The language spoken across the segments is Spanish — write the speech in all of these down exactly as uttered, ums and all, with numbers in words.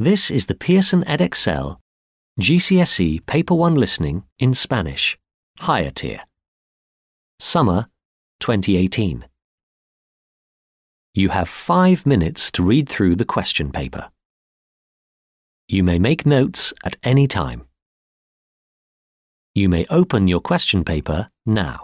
This is the Pearson Edexcel G C S E Paper one Listening in Spanish, higher tier. Summer twenty eighteen. You have five minutes to read through the question paper. You may make notes at any time. You may open your question paper now.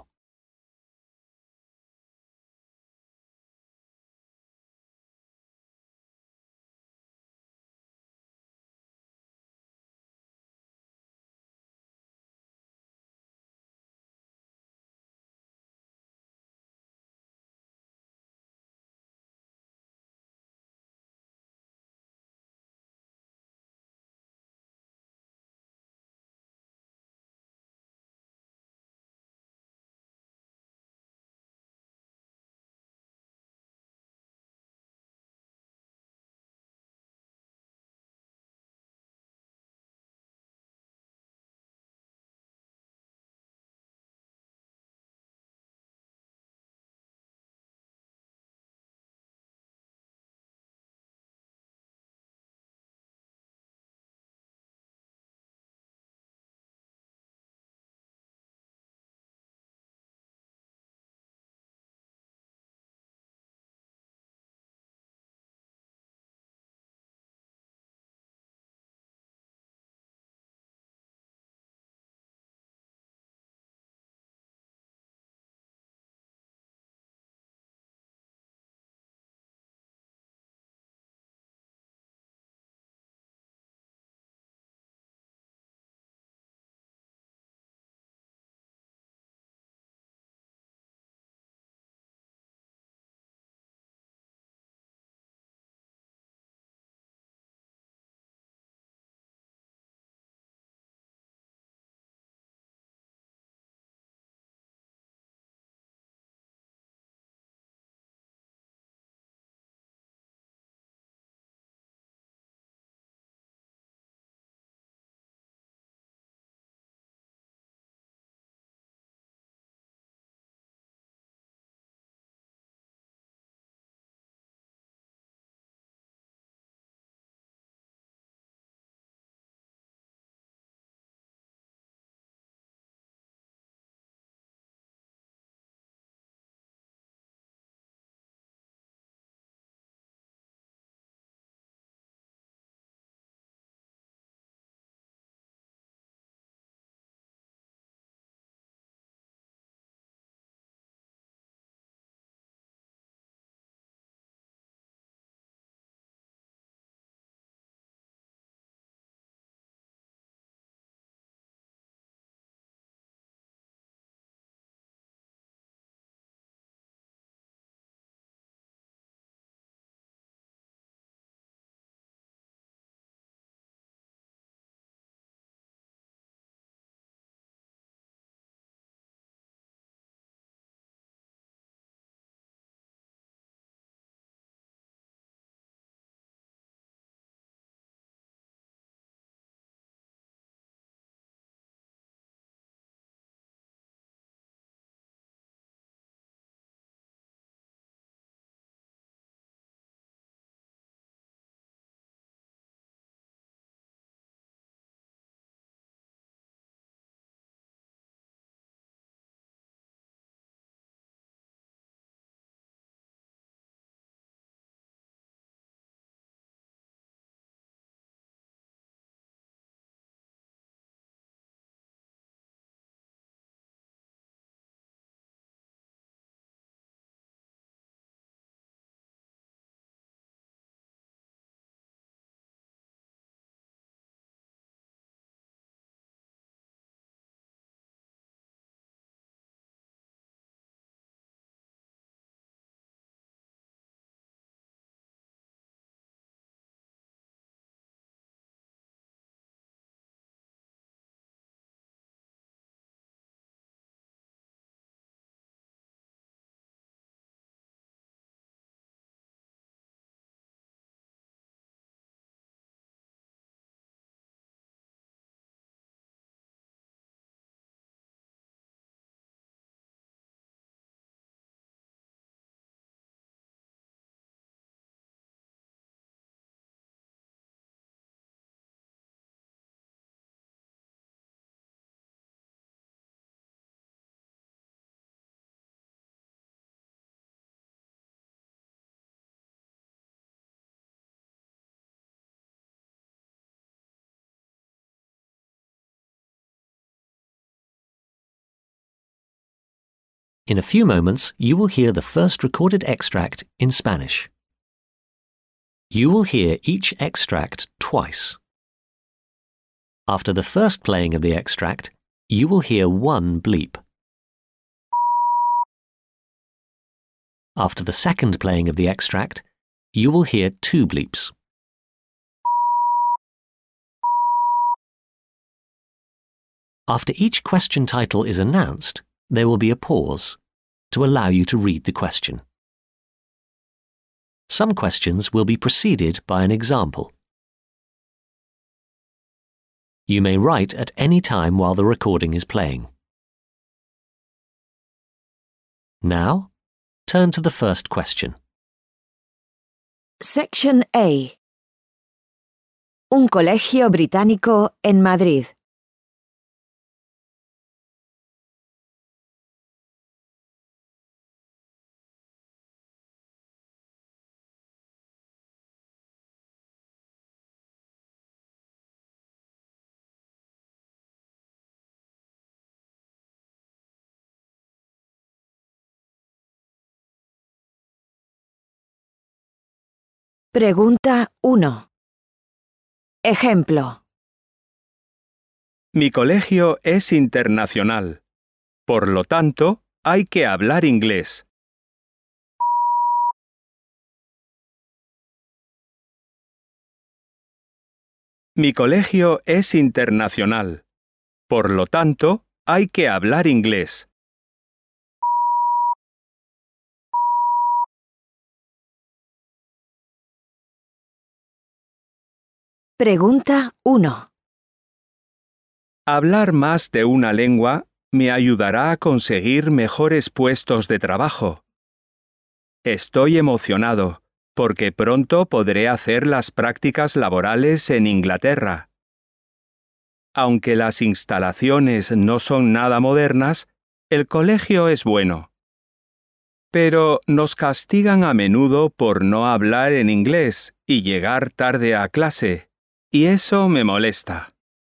In a few moments, you will hear the first recorded extract in Spanish. You will hear each extract twice. After the first playing of the extract, you will hear one bleep. After the second playing of the extract, you will hear two bleeps. After each question title is announced, there will be a pause to allow you to read the question. Some questions will be preceded by an example. You may write at any time while the recording is playing. Now, turn to the first question. Section A. Un colegio británico en Madrid. Pregunta uno. Ejemplo. Mi colegio es internacional. Por lo tanto, hay que hablar inglés. Mi colegio es internacional. Por lo tanto, hay que hablar inglés. Pregunta uno. Hablar más de una lengua me ayudará a conseguir mejores puestos de trabajo. Estoy emocionado porque pronto podré hacer las prácticas laborales en Inglaterra. Aunque las instalaciones no son nada modernas, el colegio es bueno. Pero nos castigan a menudo por no hablar en inglés y llegar tarde a clase. Y eso me molesta.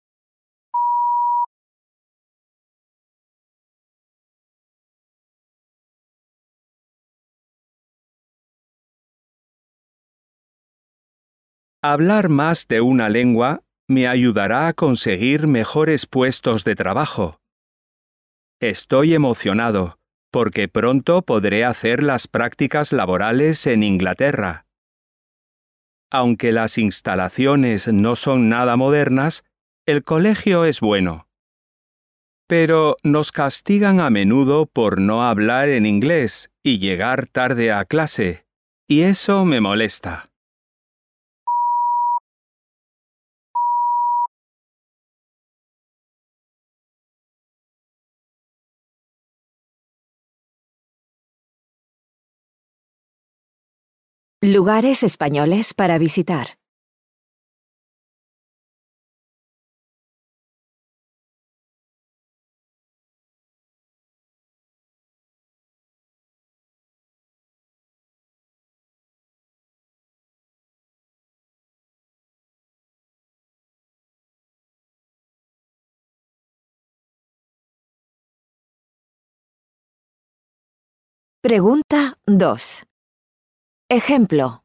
Hablar más de una lengua me ayudará a conseguir mejores puestos de trabajo. Estoy emocionado porque pronto podré hacer las prácticas laborales en Inglaterra. Aunque las instalaciones no son nada modernas, el colegio es bueno. Pero nos castigan a menudo por no hablar en inglés y llegar tarde a clase, y eso me molesta. Lugares españoles para visitar. Pregunta dos. Ejemplo.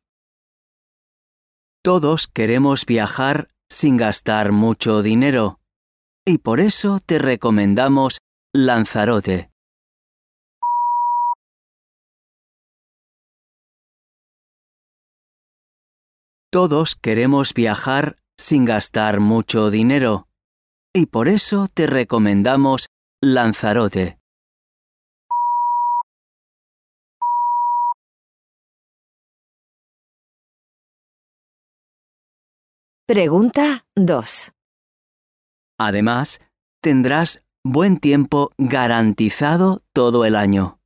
Todos queremos viajar sin gastar mucho dinero, y por eso te recomendamos Lanzarote. Todos queremos viajar sin gastar mucho dinero, y por eso te recomendamos Lanzarote. Pregunta dos. Además, tendrás buen tiempo garantizado todo el año.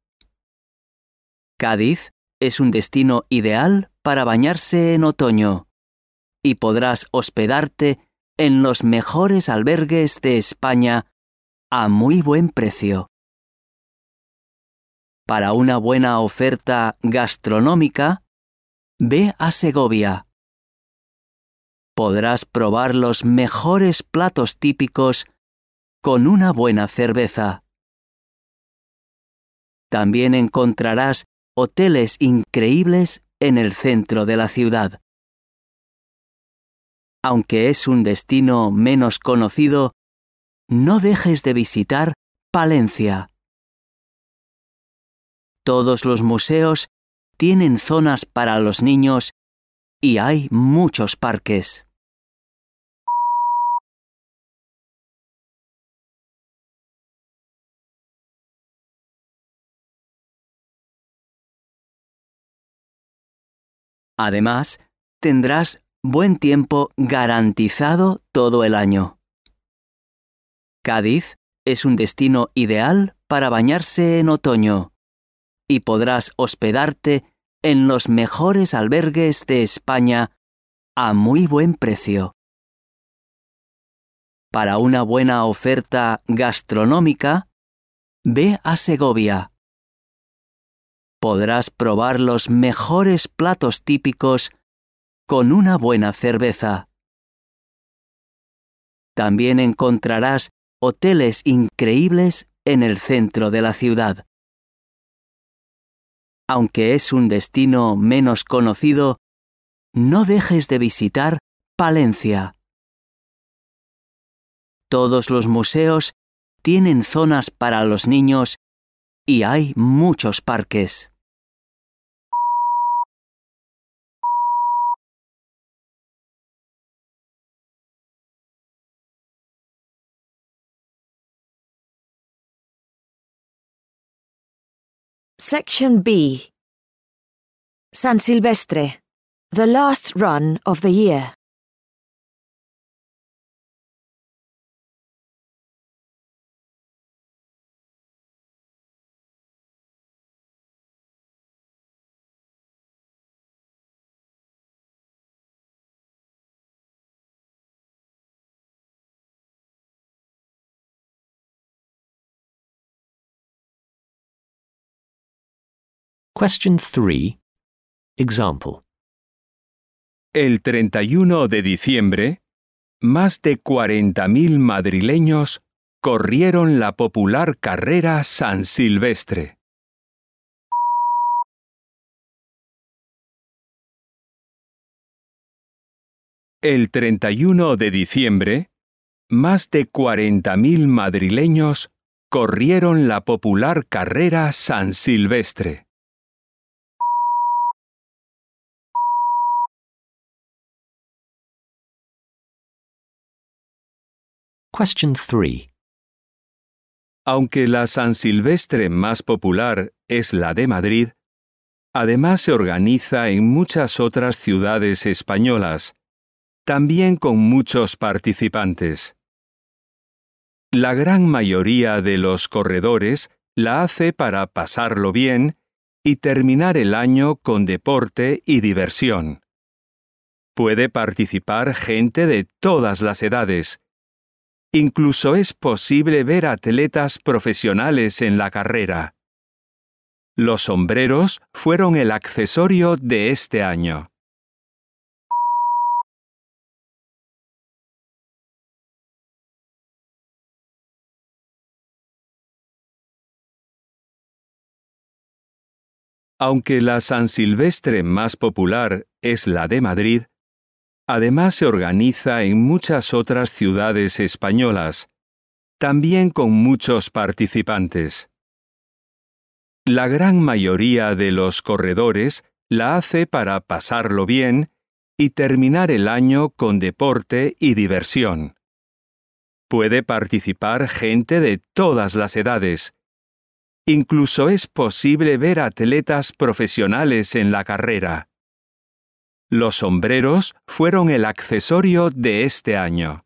Cádiz es un destino ideal para bañarse en otoño y podrás hospedarte en los mejores albergues de España a muy buen precio. Para una buena oferta gastronómica, ve a Segovia. Podrás probar los mejores platos típicos con una buena cerveza. También encontrarás hoteles increíbles en el centro de la ciudad. Aunque es un destino menos conocido, no dejes de visitar Palencia. Todos los museos tienen zonas para los niños y hay muchos parques. Además, tendrás buen tiempo garantizado todo el año. Cádiz es un destino ideal para bañarse en otoño y podrás hospedarte en los mejores albergues de España a muy buen precio. Para una buena oferta gastronómica, ve a Segovia. Podrás probar los mejores platos típicos con una buena cerveza. También encontrarás hoteles increíbles en el centro de la ciudad. Aunque es un destino menos conocido, no dejes de visitar Palencia. Todos los museos tienen zonas para los niños y hay muchos parques. Section B. San Silvestre, the last run of the year. Question three. Example. El treinta y uno de diciembre, más de cuarenta mil madrileños corrieron la popular carrera San Silvestre. El treinta y uno de diciembre, más de cuarenta mil madrileños corrieron la popular carrera San Silvestre. Question three. Aunque la San Silvestre más popular es la de Madrid, además se organiza en muchas otras ciudades españolas, también con muchos participantes. La gran mayoría de los corredores la hace para pasarlo bien y terminar el año con deporte y diversión. Puede participar gente de todas las edades. Incluso es posible ver atletas profesionales en la carrera. Los sombreros fueron el accesorio de este año. Aunque la San Silvestre más popular es la de Madrid, además se organiza en muchas otras ciudades españolas, también con muchos participantes. La gran mayoría de los corredores la hace para pasarlo bien y terminar el año con deporte y diversión. Puede participar gente de todas las edades. Incluso es posible ver atletas profesionales en la carrera. Los sombreros fueron el accesorio de este año.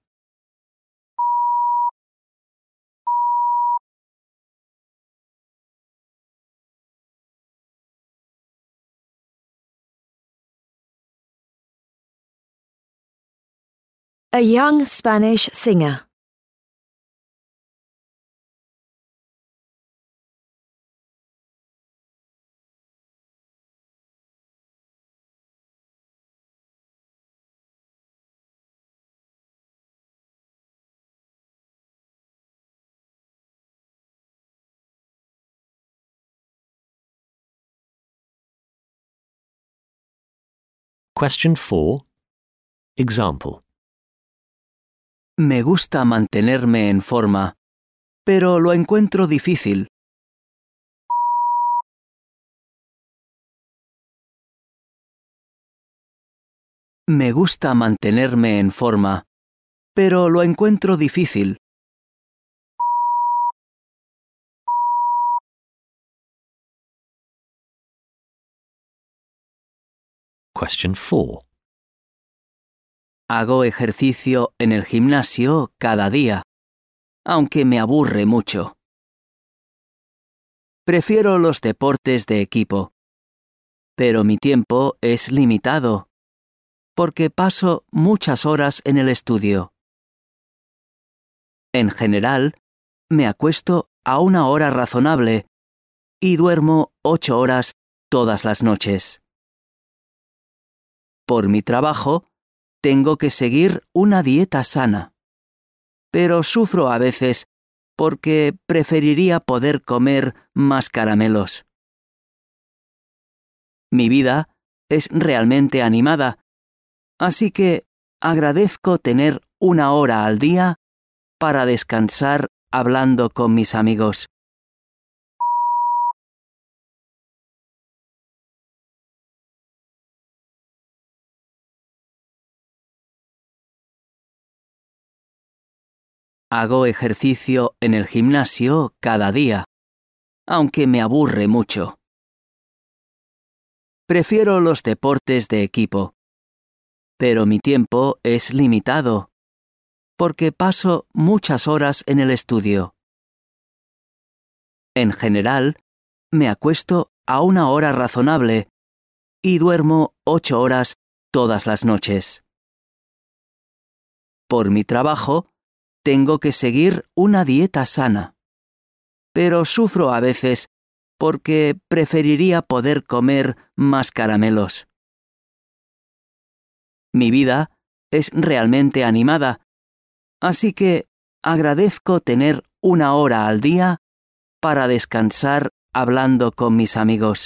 A young Spanish singer. Question four. Example. Me gusta mantenerme en forma, pero lo encuentro difícil. Me gusta mantenerme en forma, pero lo encuentro difícil. Question four. Hago ejercicio en el gimnasio cada día, aunque me aburre mucho. Prefiero los deportes de equipo, pero mi tiempo es limitado, porque paso muchas horas en el estudio. En general, me acuesto a una hora razonable y duermo ocho horas todas las noches. Por mi trabajo, tengo que seguir una dieta sana, pero sufro a veces porque preferiría poder comer más caramelos. Mi vida es realmente animada, así que agradezco tener una hora al día para descansar hablando con mis amigos. Hago ejercicio en el gimnasio cada día, aunque me aburre mucho. Prefiero los deportes de equipo, pero mi tiempo es limitado, porque paso muchas horas en el estudio. En general, me acuesto a una hora razonable y duermo ocho horas todas las noches. Por mi trabajo, tengo que seguir una dieta sana, pero sufro a veces porque preferiría poder comer más caramelos. Mi vida es realmente animada, así que agradezco tener una hora al día para descansar hablando con mis amigos.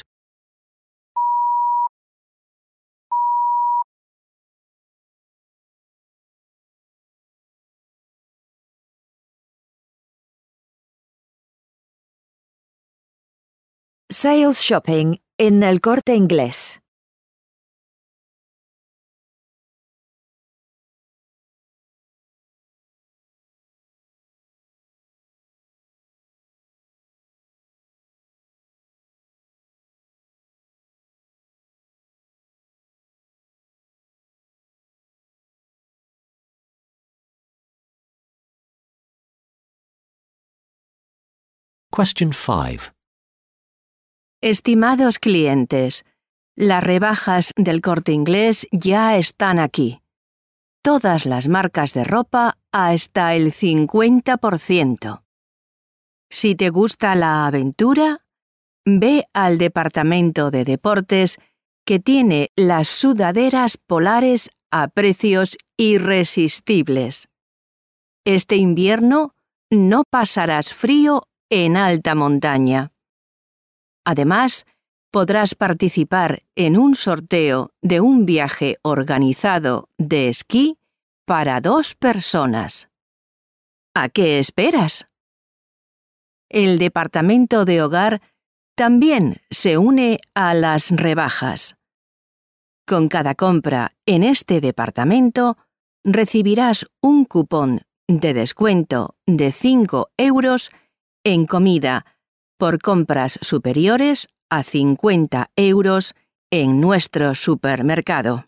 Sales shopping in El Corte Inglés. Question five. Estimados clientes, las rebajas del Corte Inglés ya están aquí. Todas las marcas de ropa hasta el cincuenta por ciento. Si te gusta la aventura, ve al departamento de deportes que tiene las sudaderas polares a precios irresistibles. Este invierno no pasarás frío en alta montaña. Además, podrás participar en un sorteo de un viaje organizado de esquí para dos personas. ¿A qué esperas? El departamento de hogar también se une a las rebajas. Con cada compra en este departamento, recibirás un cupón de descuento de cinco euros en comida por compras superiores a cincuenta euros en nuestro supermercado.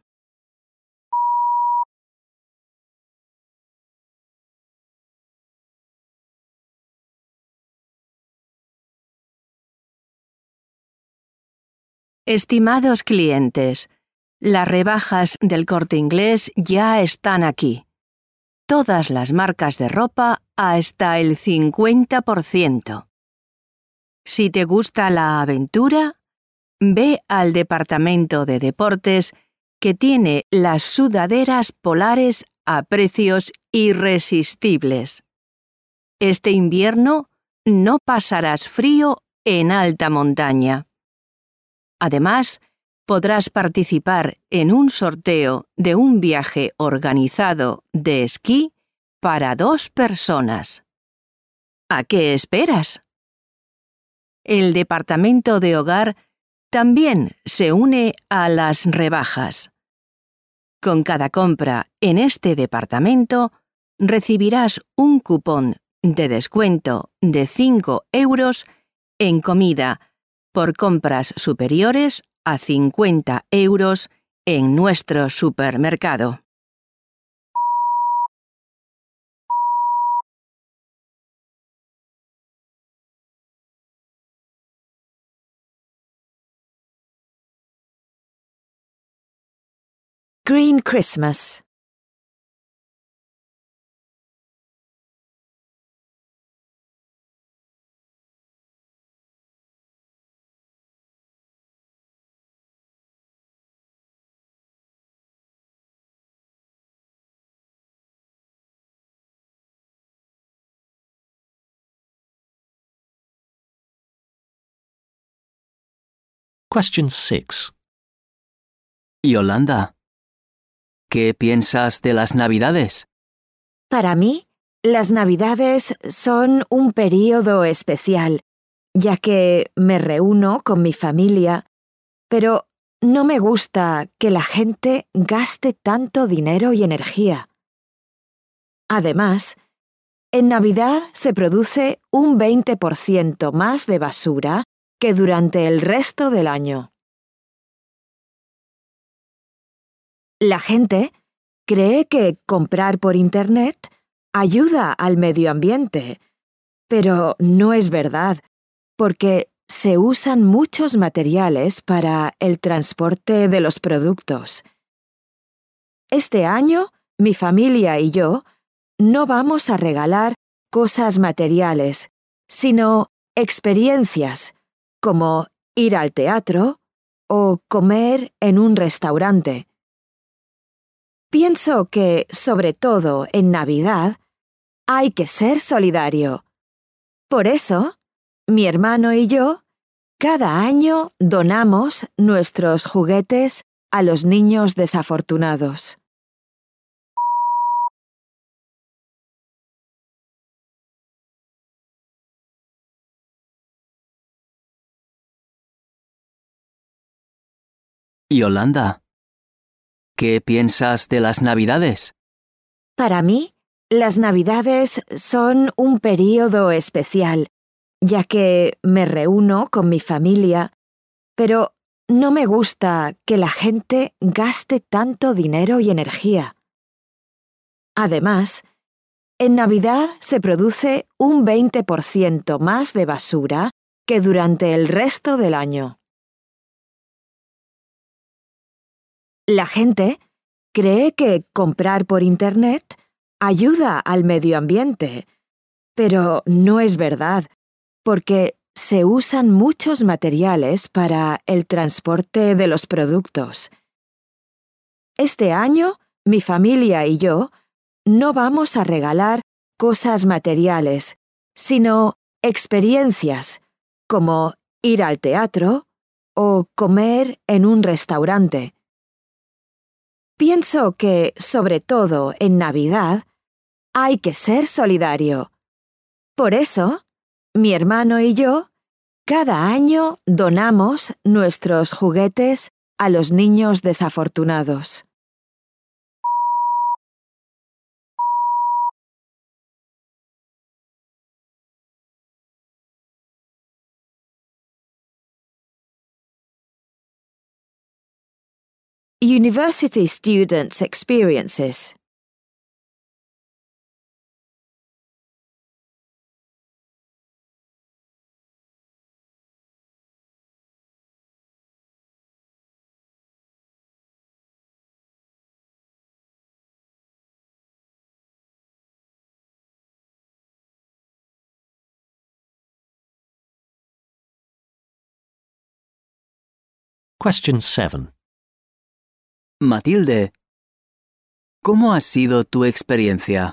Estimados clientes, las rebajas del Corte Inglés ya están aquí. Todas las marcas de ropa hasta el cincuenta por ciento. Si te gusta la aventura, ve al departamento de deportes que tiene las sudaderas polares a precios irresistibles. Este invierno no pasarás frío en alta montaña. Además, podrás participar en un sorteo de un viaje organizado de esquí para dos personas. ¿A qué esperas? El Departamento de Hogar también se une a las rebajas. Con cada compra en este departamento recibirás un cupón de descuento de cinco euros en comida por compras superiores a cincuenta euros en nuestro supermercado. Green Christmas. Question six. Yolanda, ¿qué piensas de las Navidades? Para mí, las Navidades son un período especial, ya que me reúno con mi familia, pero no me gusta que la gente gaste tanto dinero y energía. Además, en Navidad se produce un veinte por ciento más de basura que durante el resto del año. La gente cree que comprar por Internet ayuda al medio ambiente, pero no es verdad, porque se usan muchos materiales para el transporte de los productos. Este año, mi familia y yo no vamos a regalar cosas materiales, sino experiencias, como ir al teatro o comer en un restaurante. Pienso que, sobre todo en Navidad, hay que ser solidario. Por eso, mi hermano y yo, cada año donamos nuestros juguetes a los niños desafortunados. Yolanda, ¿qué piensas de las Navidades? Para mí, las Navidades son un período especial, ya que me reúno con mi familia, pero no me gusta que la gente gaste tanto dinero y energía. Además, en Navidad se produce un veinte por ciento más de basura que durante el resto del año. La gente cree que comprar por Internet ayuda al medio ambiente, pero no es verdad, porque se usan muchos materiales para el transporte de los productos. Este año, mi familia y yo no vamos a regalar cosas materiales, sino experiencias, como ir al teatro o comer en un restaurante. Pienso que, sobre todo en Navidad, hay que ser solidario. Por eso, mi hermano y yo, cada año donamos nuestros juguetes a los niños desafortunados. University students' experiences. Question seven. Matilde, ¿cómo ha sido tu experiencia?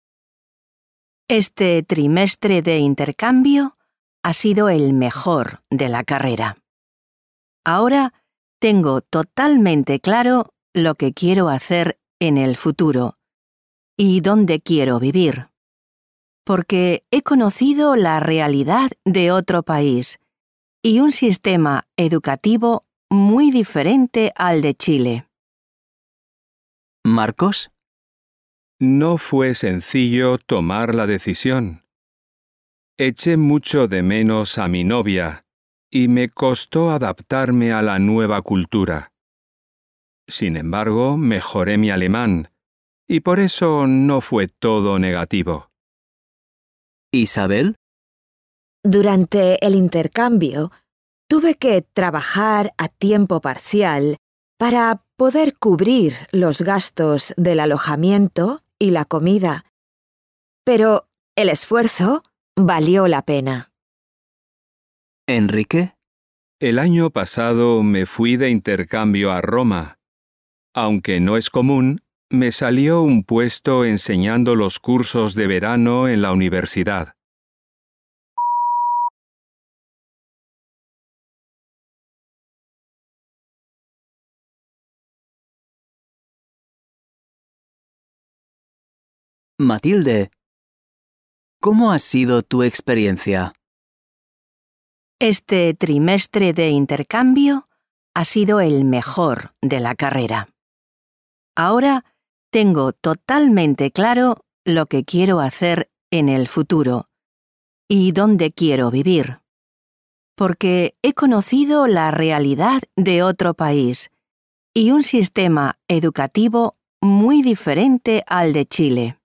Este trimestre de intercambio ha sido el mejor de la carrera. Ahora tengo totalmente claro lo que quiero hacer en el futuro y dónde quiero vivir, porque he conocido la realidad de otro país y un sistema educativo muy diferente al de Chile. Marcos, No fue sencillo tomar la decisión. Eché mucho de menos a mi novia y me costó adaptarme a la nueva cultura. Sin embargo, mejoré mi alemán y por eso no fue todo negativo. Isabel, Durante el intercambio, tuve que trabajar a tiempo parcial para poder cubrir los gastos del alojamiento y la comida. Pero el esfuerzo valió la pena. Enrique, El año pasado me fui de intercambio a Roma. Aunque no es común, me salió un puesto enseñando los cursos de verano en la universidad. Matilde, ¿cómo ha sido tu experiencia? Este trimestre de intercambio ha sido el mejor de la carrera. Ahora tengo totalmente claro lo que quiero hacer en el futuro y dónde quiero vivir, porque he conocido la realidad de otro país y un sistema educativo muy diferente al de Chile.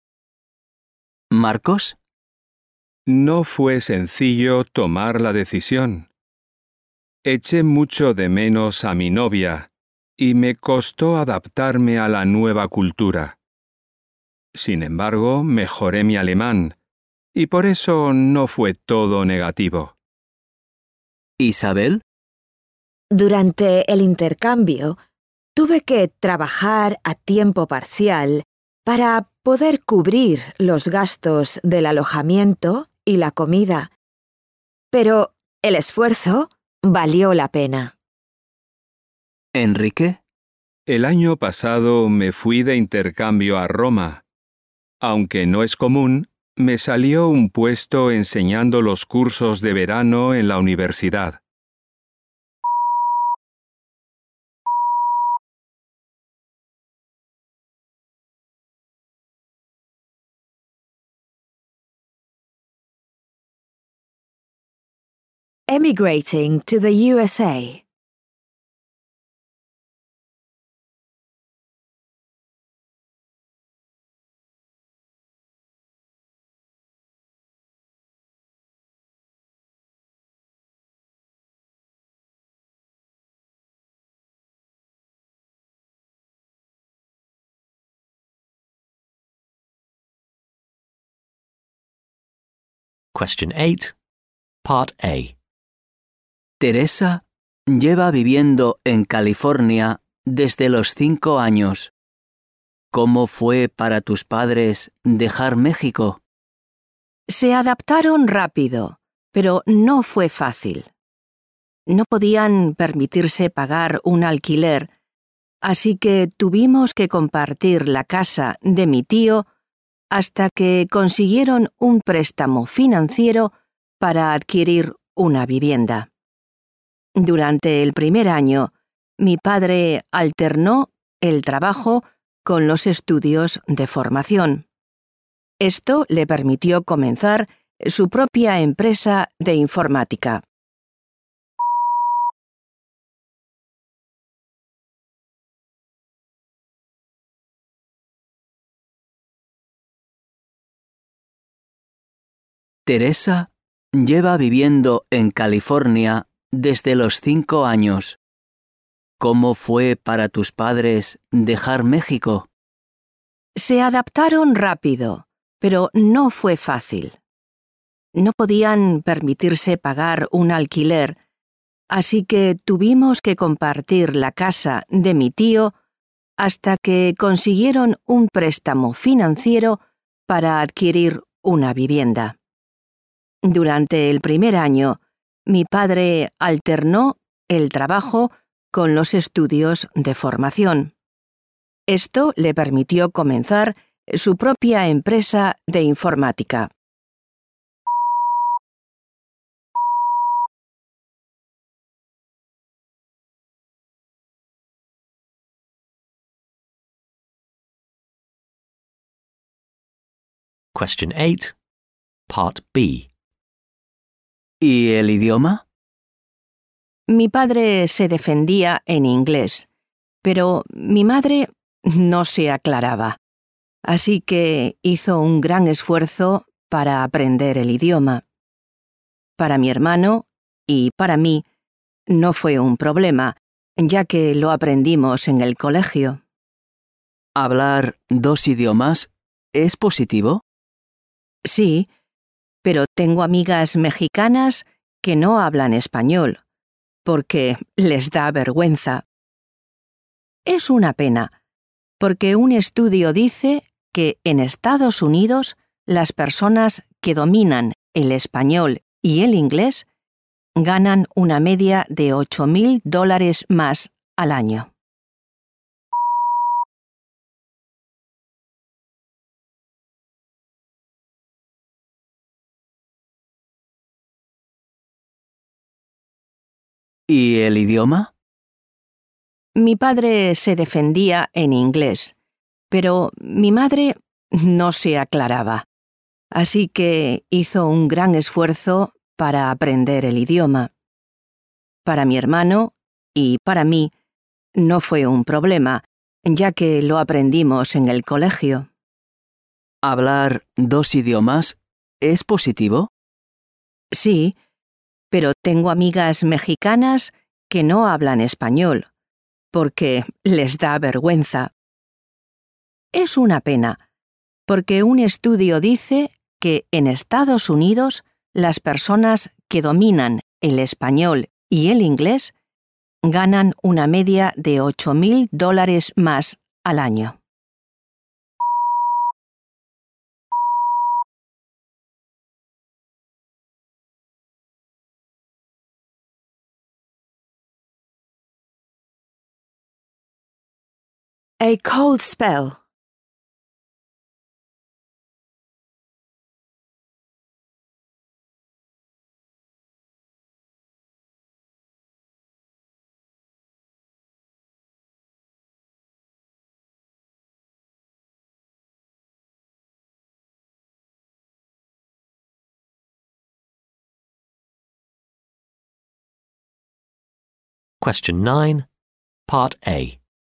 Marcos, No fue sencillo tomar la decisión. Eché mucho de menos a mi novia y me costó adaptarme a la nueva cultura. Sin embargo, mejoré mi alemán y por eso no fue todo negativo. Isabel, Durante el intercambio, tuve que trabajar a tiempo parcial para poder cubrir los gastos del alojamiento y la comida. Pero el esfuerzo valió la pena. Enrique, El año pasado me fui de intercambio a Roma. Aunque no es común, me salió un puesto enseñando los cursos de verano en la universidad. Emigrating to the U S A. Question eight, Part A. Teresa lleva viviendo en California desde los cinco años. ¿Cómo fue para tus padres dejar México? Se adaptaron rápido, pero no fue fácil. No podían permitirse pagar un alquiler, así que tuvimos que compartir la casa de mi tío hasta que consiguieron un préstamo financiero para adquirir una vivienda. Durante el primer año, mi padre alternó el trabajo con los estudios de formación. Esto le permitió comenzar su propia empresa de informática. Teresa lleva viviendo en California desde los cinco años. ¿Cómo fue para tus padres dejar México? Se adaptaron rápido, pero no fue fácil. No podían permitirse pagar un alquiler, así que tuvimos que compartir la casa de mi tío hasta que consiguieron un préstamo financiero para adquirir una vivienda. Durante el primer año, mi padre alternó el trabajo con los estudios de formación. Esto le permitió comenzar su propia empresa de informática. Question eight, Part B. ¿Y el idioma? Mi padre se defendía en inglés, pero mi madre no se aclaraba, así que hizo un gran esfuerzo para aprender el idioma. Para mi hermano y para mí no fue un problema, ya que lo aprendimos en el colegio. ¿Hablar dos idiomas es positivo? Sí, pero tengo amigas mexicanas que no hablan español, porque les da vergüenza. Es una pena, porque un estudio dice que en Estados Unidos las personas que dominan el español y el inglés ganan una media de ocho mil dólares más al año. ¿Y el idioma? Mi padre se defendía en inglés, pero mi madre no se aclaraba, así que hizo un gran esfuerzo para aprender el idioma. Para mi hermano y para mí no fue un problema, ya que lo aprendimos en el colegio. ¿Hablar dos idiomas es positivo? Sí, pero tengo amigas mexicanas que no hablan español, porque les da vergüenza. Es una pena, porque un estudio dice que en Estados Unidos las personas que dominan el español y el inglés ganan una media de ocho mil dólares más al año. A cold spell. Question nine, Part A.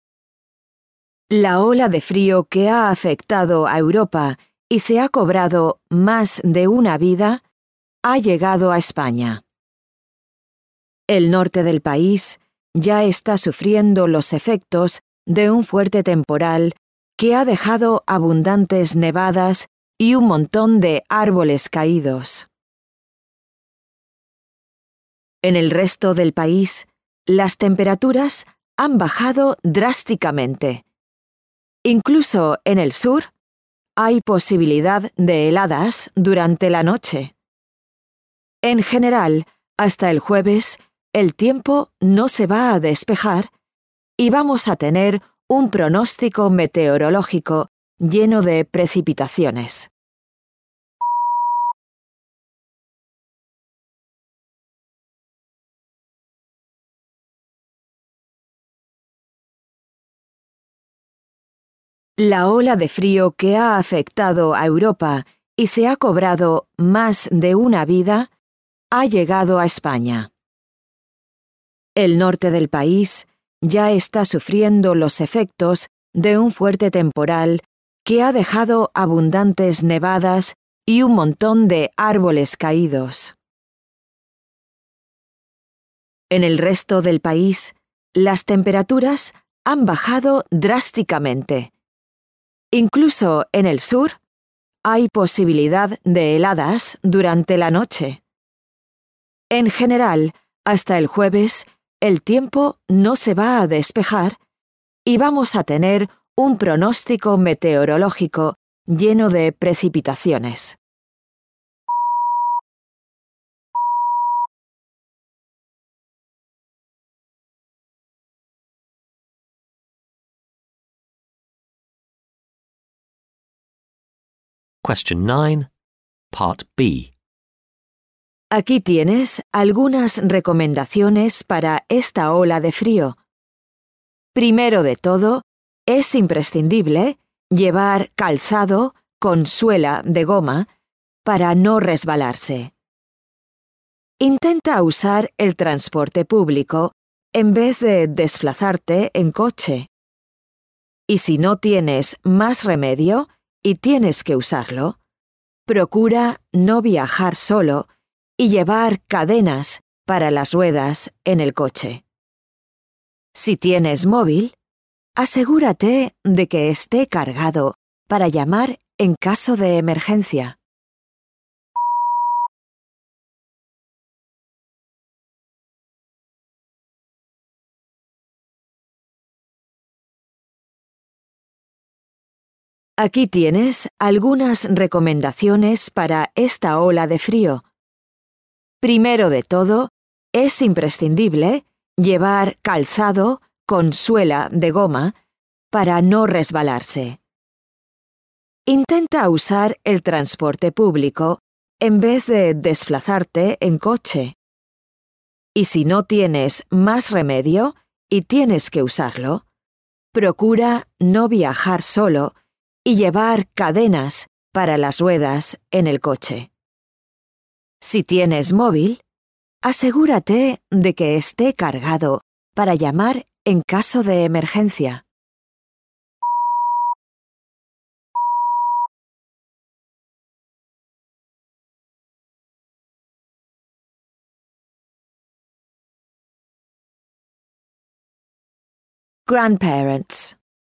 La ola de frío que ha afectado a Europa y se ha cobrado más de una vida ha llegado a España. El norte del país ya está sufriendo los efectos de un fuerte temporal que ha dejado abundantes nevadas y un montón de árboles caídos. En el resto del país, las temperaturas han bajado drásticamente. Incluso en el sur, hay posibilidad de heladas durante la noche. En general, hasta el jueves, el tiempo no se va a despejar y vamos a tener un pronóstico meteorológico lleno de precipitaciones. La ola de frío que ha afectado a Europa y se ha cobrado más de una vida ha llegado a España. El norte del país ya está sufriendo los efectos de un fuerte temporal que ha dejado abundantes nevadas y un montón de árboles caídos. En el resto del país, las temperaturas han bajado drásticamente. Incluso en el sur, hay posibilidad de heladas durante la noche. En general, hasta el jueves, el tiempo no se va a despejar y vamos a tener un pronóstico meteorológico lleno de precipitaciones. Question nine, Part B. Aquí tienes algunas recomendaciones para esta ola de frío. Primero de todo, es imprescindible llevar calzado con suela de goma para no resbalarse. Intenta usar el transporte público en vez de desplazarte en coche. Y si no tienes más remedio y tienes que usarlo, procura no viajar solo y llevar cadenas para las ruedas en el coche. Si tienes móvil, asegúrate de que esté cargado para llamar en caso de emergencia. Aquí tienes algunas recomendaciones para esta ola de frío. Primero de todo, es imprescindible llevar calzado con suela de goma para no resbalarse. Intenta usar el transporte público en vez de desplazarte en coche. Y si no tienes más remedio y tienes que usarlo, procura no viajar solo y llevar cadenas para las ruedas en el coche. Si tienes móvil, asegúrate de que esté cargado para llamar en caso de emergencia. Grandparents.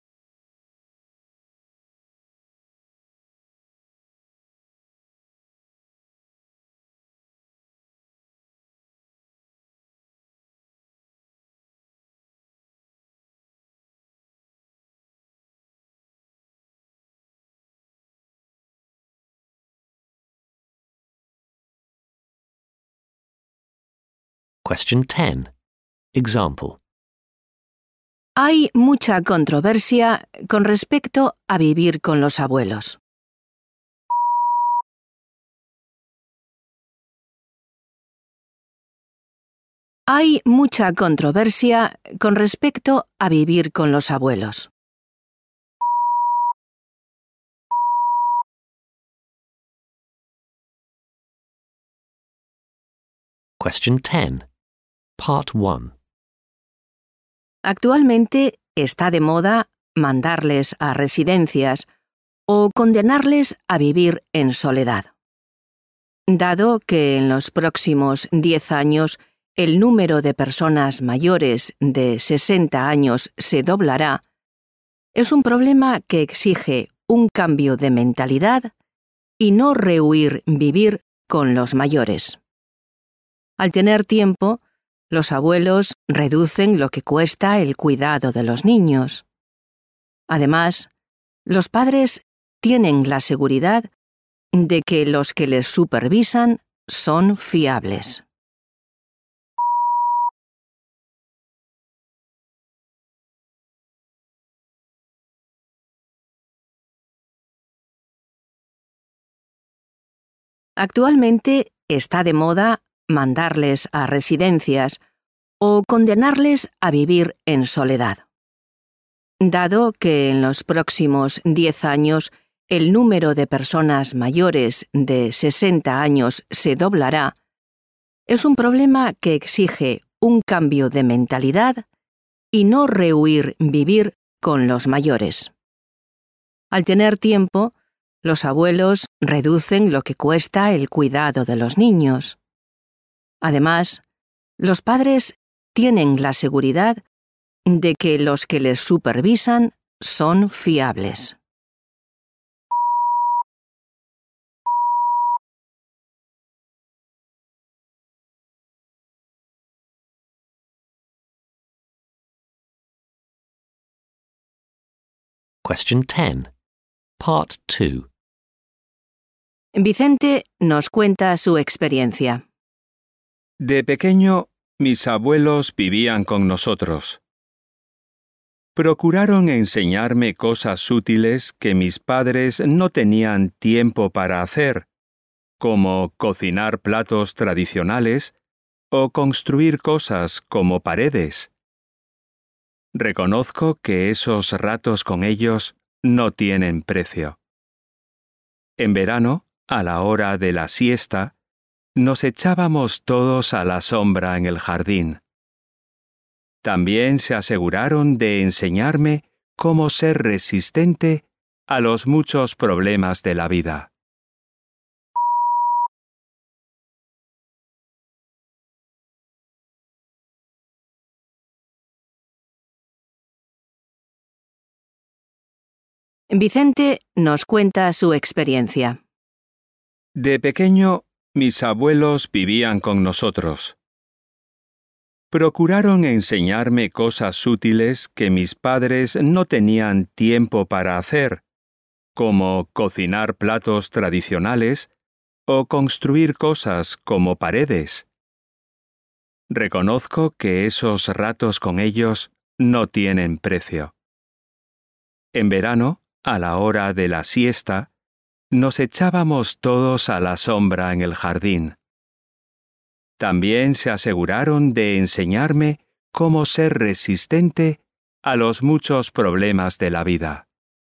Question ten. Example. Hay mucha controversia con respecto a vivir con los abuelos. Hay mucha controversia con respecto a vivir con los abuelos. Question ten. Part one. Actualmente está de moda mandarles a residencias o condenarles a vivir en soledad. Dado que en los próximos diez años el número de personas mayores de sesenta años se doblará, es un problema que exige un cambio de mentalidad y no rehuir vivir con los mayores. Al tener tiempo, los abuelos reducen lo que cuesta el cuidado de los niños. Además, los padres tienen la seguridad de que los que les supervisan son fiables. Actualmente está de moda mandarles a residencias o condenarles a vivir en soledad. Dado que en los próximos diez años el número de personas mayores de sesenta años se doblará, es un problema que exige un cambio de mentalidad y no rehuir vivir con los mayores. Al tener tiempo, los abuelos reducen lo que cuesta el cuidado de los niños. Además, los padres tienen la seguridad de que los que les supervisan son fiables. Question ten. Part two. Vicente nos cuenta su experiencia. De pequeño, mis abuelos vivían con nosotros. Procuraron enseñarme cosas útiles que mis padres no tenían tiempo para hacer, como cocinar platos tradicionales o construir cosas como paredes. Reconozco que esos ratos con ellos no tienen precio. En verano, a la hora de la siesta, nos echábamos todos a la sombra en el jardín. También se aseguraron de enseñarme cómo ser resistente a los muchos problemas de la vida. Vicente nos cuenta su experiencia. De pequeño, mis abuelos vivían con nosotros. Procuraron enseñarme cosas útiles que mis padres no tenían tiempo para hacer, como cocinar platos tradicionales o construir cosas como paredes. Reconozco que esos ratos con ellos no tienen precio. En verano, a la hora de la siesta, nos echábamos todos a la sombra en el jardín. También se aseguraron de enseñarme cómo ser resistente a los muchos problemas de la vida.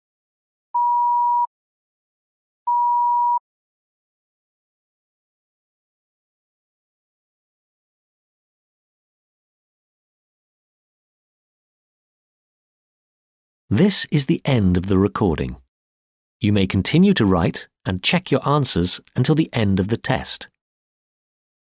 This is the end of the recording. You may continue to write and check your answers until the end of the test.